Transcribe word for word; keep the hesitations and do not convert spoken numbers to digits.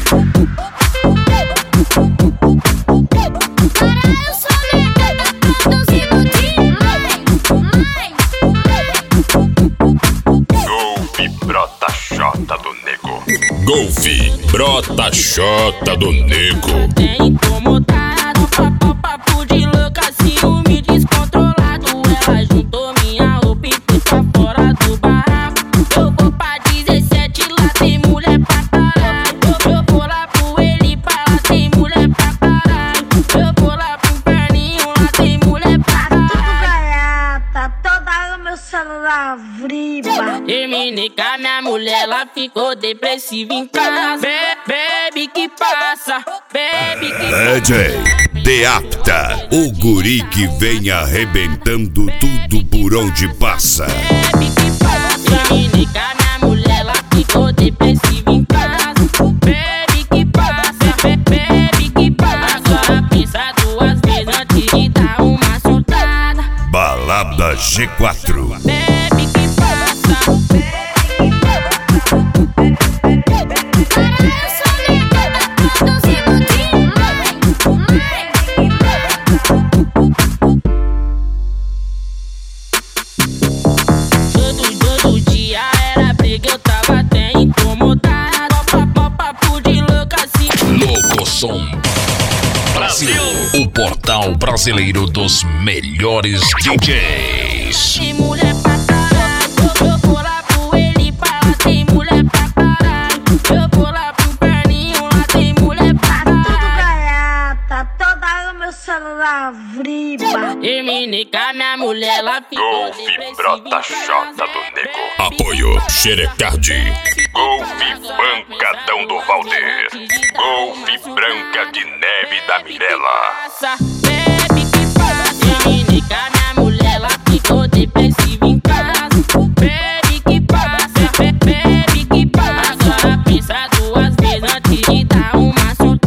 Golfe, brota chota do nego. É incomodado, papo, papo de louca, ciúme descontrolado. Ela juntou minha roupa e foi pra fora do barraco. Eu vou pra dezessete, lá tem mulher pra caralho. Eu vou lá pro Elipa, lá tem mulher pra caralho. Eu vou lá pro Perninho, lá tem mulher pra caralho. Tudo gaiata, toda hora meu celular vriba. Terminei com a minha mulher, ela ficou depressiva em casa. Be bebe que passa, bebe que D J Deapta, o guri que vem arrebentando tudo por onde passa. Bebe que passa. Terminei com a minha mulher, ela ficou depressiva em casa. Bebe que passa, be bebe que passa. Agora pensa duas vezes antes de dar uma surtada. Balada G quatro. Bebe que passa. Todo dia era briga, eu tava até incomodado. Papo, papo de louca assim. Locosom Brasil, o portal brasileiro dos melhores D Js. Tem mulher pra caralho. Eu vou lá pro Elipa, lá tem mulher pra caralho. Eu vou lá pro Perninho, lá tem mulher pra caralho. Tudo gaiata, toda hora meu celular vriba. Terminei com a minha mulher, ela ficou Golfe, depressiva brota em casa. chota do nego. Apoio Xerecardi. Golfe Pancadão do Valder. Golfe Branca de Neve da Mirella. Bebe que passa. Terminei com a minha mulher, ela ficou depressiva em casa. Bebe que passa, be bebe que passa. Agora pensa duas vezes antes de dar uma surtada.